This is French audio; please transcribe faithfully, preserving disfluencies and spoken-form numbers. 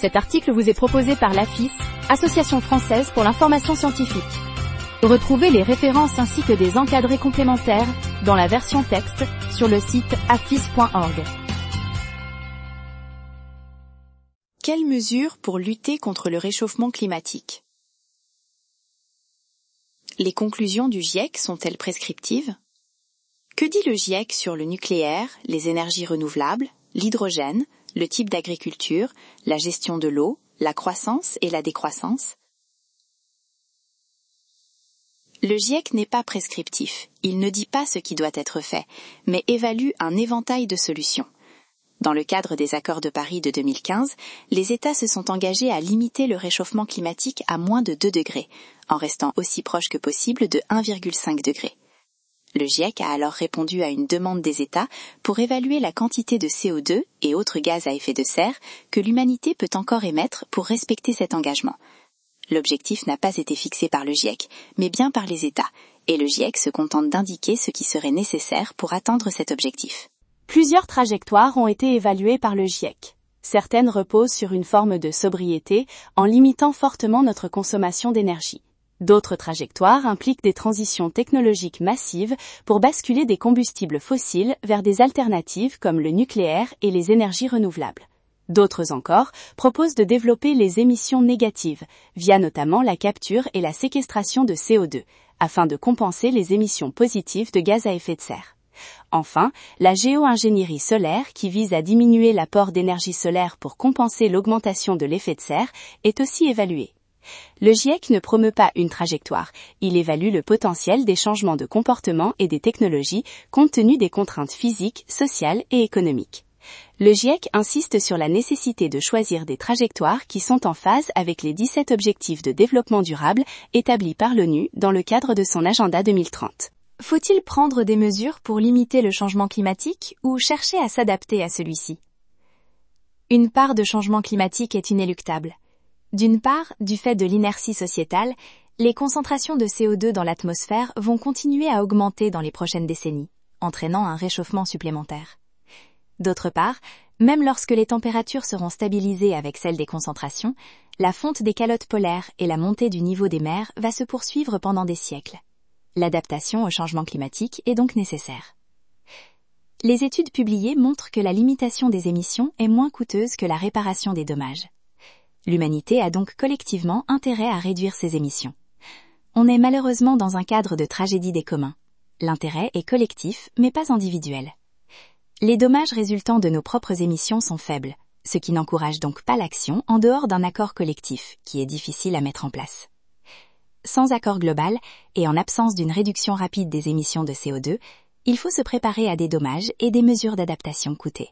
Cet article vous est proposé par l'A F I S, Association française pour l'information scientifique. Retrouvez les références ainsi que des encadrés complémentaires dans la version texte sur le site afis point org. Quelles mesures pour lutter contre le réchauffement climatique? Les conclusions du GIEC sont-elles prescriptives? Que dit le GIEC sur le nucléaire, les énergies renouvelables, l'hydrogène, le type d'agriculture, la gestion de l'eau, la croissance et la décroissance? Le GIEC n'est pas prescriptif, il ne dit pas ce qui doit être fait, mais évalue un éventail de solutions. Dans le cadre des accords de Paris de deux mille quinze, les États se sont engagés à limiter le réchauffement climatique à moins de deux degrés, en restant aussi proche que possible de un virgule cinq degré. Le GIEC a alors répondu à une demande des États pour évaluer la quantité de C O deux et autres gaz à effet de serre que l'humanité peut encore émettre pour respecter cet engagement. L'objectif n'a pas été fixé par le GIEC, mais bien par les États, et le GIEC se contente d'indiquer ce qui serait nécessaire pour atteindre cet objectif. Plusieurs trajectoires ont été évaluées par le GIEC. Certaines reposent sur une forme de sobriété en limitant fortement notre consommation d'énergie. D'autres trajectoires impliquent des transitions technologiques massives pour basculer des combustibles fossiles vers des alternatives comme le nucléaire et les énergies renouvelables. D'autres encore proposent de développer les émissions négatives, via notamment la capture et la séquestration de C O deux, afin de compenser les émissions positives de gaz à effet de serre. Enfin, la géo-ingénierie solaire qui vise à diminuer l'apport d'énergie solaire pour compenser l'augmentation de l'effet de serre est aussi évaluée. Le GIEC ne promeut pas une trajectoire, il évalue le potentiel des changements de comportement et des technologies compte tenu des contraintes physiques, sociales et économiques. Le GIEC insiste sur la nécessité de choisir des trajectoires qui sont en phase avec les dix-sept objectifs de développement durable établis par l'ONU dans le cadre de son agenda deux mille trente. Faut-il prendre des mesures pour limiter le changement climatique ou chercher à s'adapter à celui-ci? Une part de changement climatique est inéluctable. D'une part, du fait de l'inertie sociétale, les concentrations de C O deux dans l'atmosphère vont continuer à augmenter dans les prochaines décennies, entraînant un réchauffement supplémentaire. D'autre part, même lorsque les températures seront stabilisées avec celles des concentrations, la fonte des calottes polaires et la montée du niveau des mers va se poursuivre pendant des siècles. L'adaptation au changement climatique est donc nécessaire. Les études publiées montrent que la limitation des émissions est moins coûteuse que la réparation des dommages. L'humanité a donc collectivement intérêt à réduire ses émissions. On est malheureusement dans un cadre de tragédie des communs. L'intérêt est collectif, mais pas individuel. Les dommages résultant de nos propres émissions sont faibles, ce qui n'encourage donc pas l'action en dehors d'un accord collectif, qui est difficile à mettre en place. Sans accord global, et en absence d'une réduction rapide des émissions de C O deux, il faut se préparer à des dommages et des mesures d'adaptation coûtées.